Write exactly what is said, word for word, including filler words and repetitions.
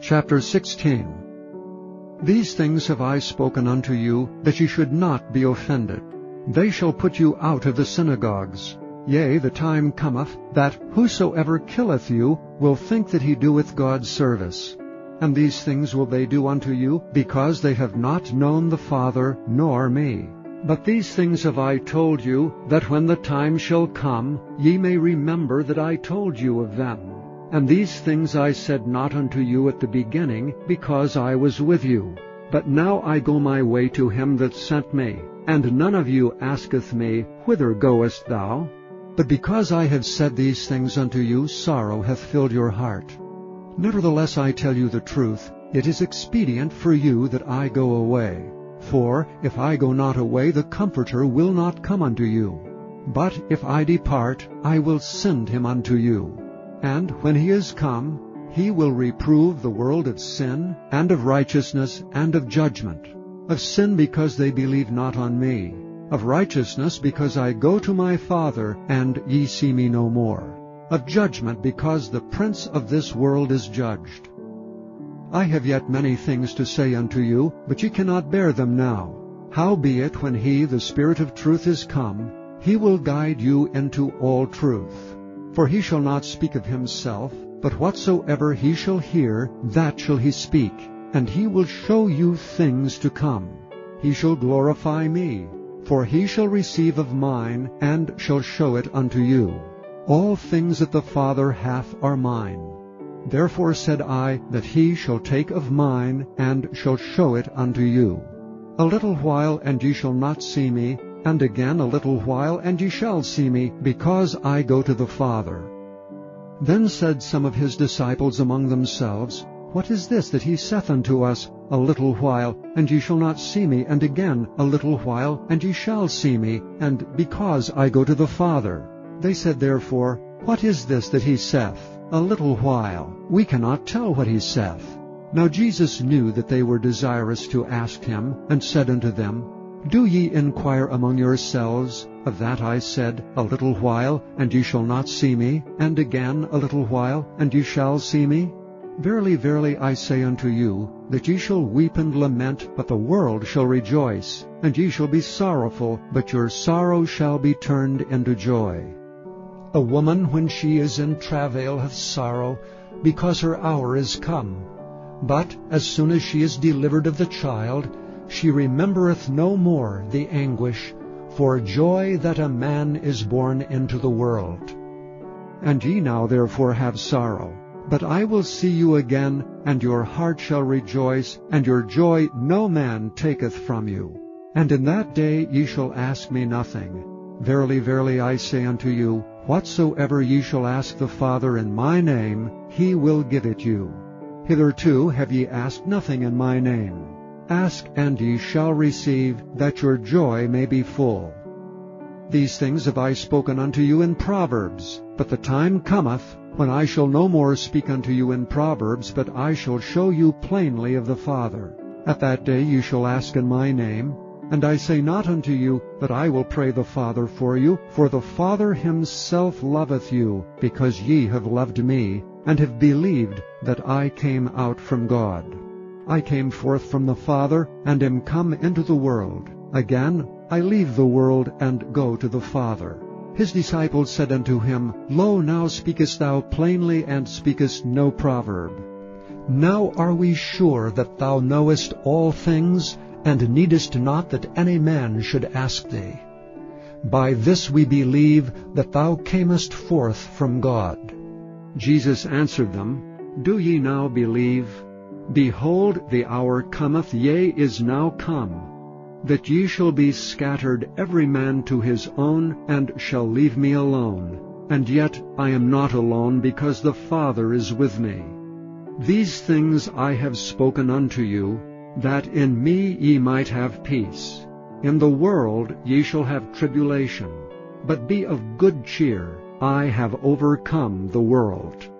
Chapter sixteen. These things have I spoken unto you, that ye should not be offended. They shall put you out of the synagogues. Yea, the time cometh, that whosoever killeth you will think that he doeth God's service. And these things will they do unto you, because they have not known the Father, nor me. But these things have I told you, that when the time shall come, ye may remember that I told you of them. And these things I said not unto you at the beginning, because I was with you. But now I go my way to him that sent me, and none of you asketh me, Whither goest thou? But because I have said these things unto you, sorrow hath filled your heart. Nevertheless I tell you the truth, it is expedient for you that I go away. For if I go not away, the Comforter will not come unto you. But if I depart, I will send him unto you. And when he is come, he will reprove the world of sin, and of righteousness, and of judgment. Of sin, because they believe not on me. Of righteousness, because I go to my Father, and ye see me no more. Of judgment, because the prince of this world is judged. I have yet many things to say unto you, but ye cannot bear them now. Howbeit, when he, the Spirit of truth, is come, he will guide you into all truth. For he shall not speak of himself, but whatsoever he shall hear, that shall he speak, and he will show you things to come. He shall glorify me, for he shall receive of mine, and shall show it unto you. All things that the Father hath are mine. Therefore said I, that he shall take of mine, and shall show it unto you. A little while, and ye shall not see me, and again a little while, and ye shall see me, because I go to the Father. Then said some of his disciples among themselves, What is this that he saith unto us, A little while, and ye shall not see me, and again a little while, and ye shall see me, and because I go to the Father? They said therefore, What is this that he saith, A little while? We cannot tell what he saith. Now Jesus knew that they were desirous to ask him, and said unto them, Do ye inquire among yourselves, Of that I said, A little while, and ye shall not see me, and again a little while, and ye shall see me? Verily, verily, I say unto you, that ye shall weep and lament, but the world shall rejoice. And ye shall be sorrowful, but your sorrow shall be turned into joy. A woman, when she is in travail, hath sorrow, because her hour is come. But as soon as she is delivered of the child, she remembereth no more the anguish, for joy that a man is born into the world. And ye now therefore have sorrow, but I will see you again, and your heart shall rejoice, and your joy no man taketh from you. And in that day ye shall ask me nothing. Verily, verily, I say unto you, whatsoever ye shall ask the Father in my name, he will give it you. Hitherto have ye asked nothing in my name. Ask, and ye shall receive, that your joy may be full. These things have I spoken unto you in Proverbs, but the time cometh, when I shall no more speak unto you in Proverbs, but I shall show you plainly of the Father. At that day ye shall ask in my name. And I say not unto you that I will pray the Father for you, for the Father himself loveth you, because ye have loved me, and have believed that I came out from God. I came forth from the Father, and am come into the world. Again I leave the world, and go to the Father. His disciples said unto him, Lo, now speakest thou plainly, and speakest no proverb. Now are we sure that thou knowest all things, and needest not that any man should ask thee. By this we believe that thou camest forth from God. Jesus answered them, Do ye now believe? Behold, the hour cometh, yea, is now come, that ye shall be scattered every man to his own, and shall leave me alone. And yet I am not alone, because the Father is with me. These things I have spoken unto you, that in me ye might have peace. In the world ye shall have tribulation, but be of good cheer. I have overcome the world.